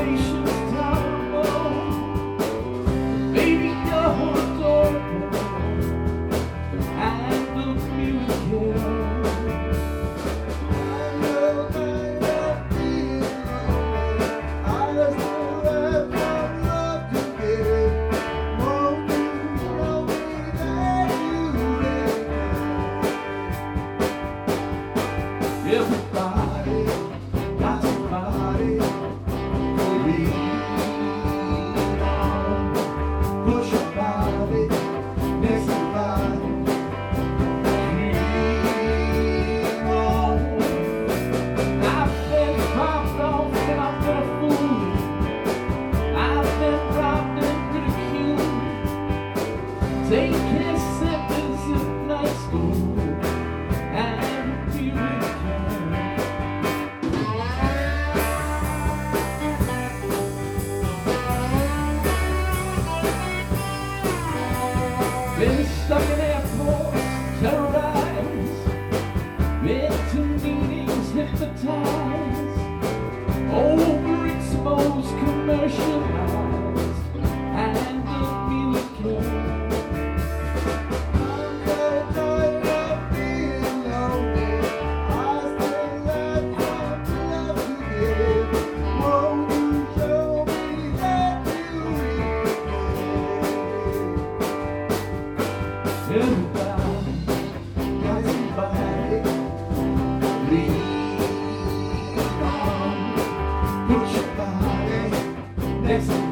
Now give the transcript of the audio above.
situation's terrible. Baby, you're adorable. And the music. Everybody got somebody to lean on. Push your body next to body. Dream on. I've been dropped off and I've been a fool. I've been robbed and ridiculed. Taking sentence in night school. Been stuck in airports, terrorized, been to meetings, hypnotized, overexposed, commercialized, and the music. Everybody got somebody lean on. Put your body next to